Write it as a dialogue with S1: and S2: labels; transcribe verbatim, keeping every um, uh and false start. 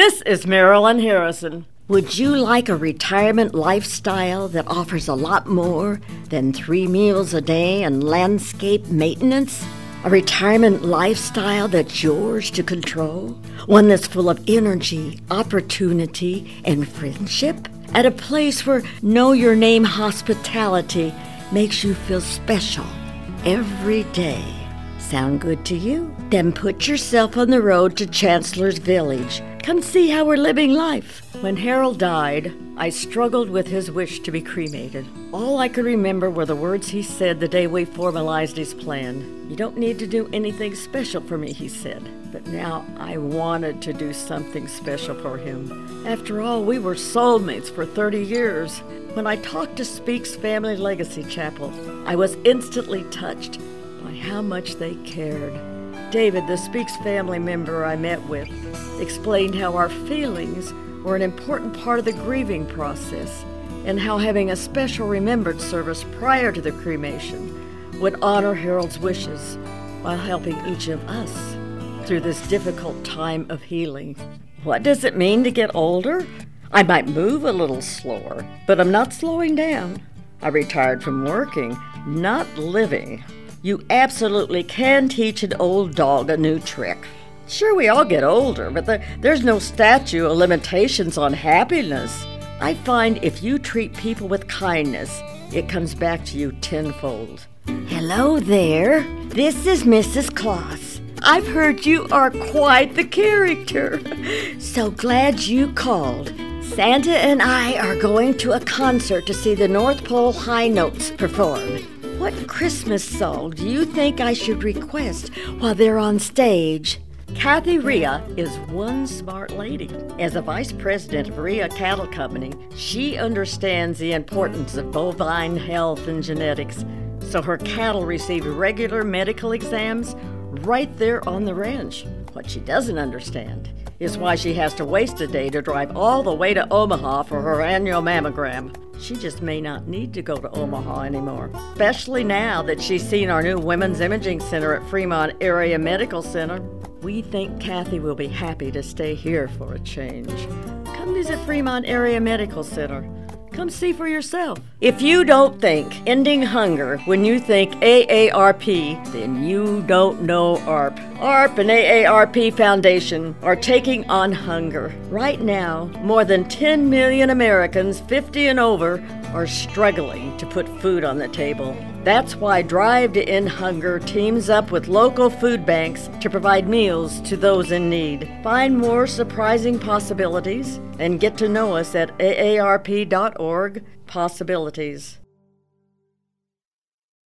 S1: This is Marilyn Harrison. Would you like a retirement lifestyle that offers a lot more than three meals a day and landscape maintenance? A retirement lifestyle that's yours to control? One that's full of energy, opportunity, and friendship? At a place where know-your-name hospitality makes you feel special every day. Sound good to you? Then put yourself on the road to Chancellor's Village. Come see how we're living life. When Harold died, I struggled with his wish to be cremated. All I could remember were the words he said the day we formalized his plan. You don't need to do anything special for me, he said. But now I wanted to do something special for him. After all, we were soulmates for thirty years. When I talked to Speaks Family Legacy Chapel, I was instantly touched by how much they cared. David, the Speaks family member I met with, explained how our feelings were an important part of the grieving process and how having a special remembrance service prior to the cremation would honor Harold's wishes while helping each of us through this difficult time of healing. What does it mean to get older? I might move a little slower, but I'm not slowing down. I retired from working, not living. You absolutely can teach an old dog a new trick. Sure, we all get older, but the, there's no statute of limitations on happiness. I find if you treat people with kindness, it comes back to you tenfold. Hello there. This is Missus Claus. I've heard you are quite the character. So glad you called. Santa and I are going to a concert to see the North Pole High Notes perform. What Christmas song do you think I should request while they're on stage? Kathy Rhea is one smart lady. As a vice president of Rhea Cattle Company, she understands the importance of bovine health and genetics, so her cattle receive regular medical exams right there on the ranch. What she doesn't understand is why she has to waste a day to drive all the way to Omaha for her annual mammogram. She just may not need to go to Omaha anymore, especially now that she's seen our new Women's Imaging Center at Fremont Area Medical Center. We think Kathy will be happy to stay here for a change. Come visit Fremont Area Medical Center. Come see for yourself. If you don't think ending hunger when you think A A R P, then you don't know A A R P. A A R P and A A R P Foundation are taking on hunger. Right now, more than ten million Americans fifty and over are struggling to put food on the table. That's why Drive to End Hunger teams up with local food banks to provide meals to those in need. Find more surprising possibilities and get to know us at A A R P dot org. Possibilities.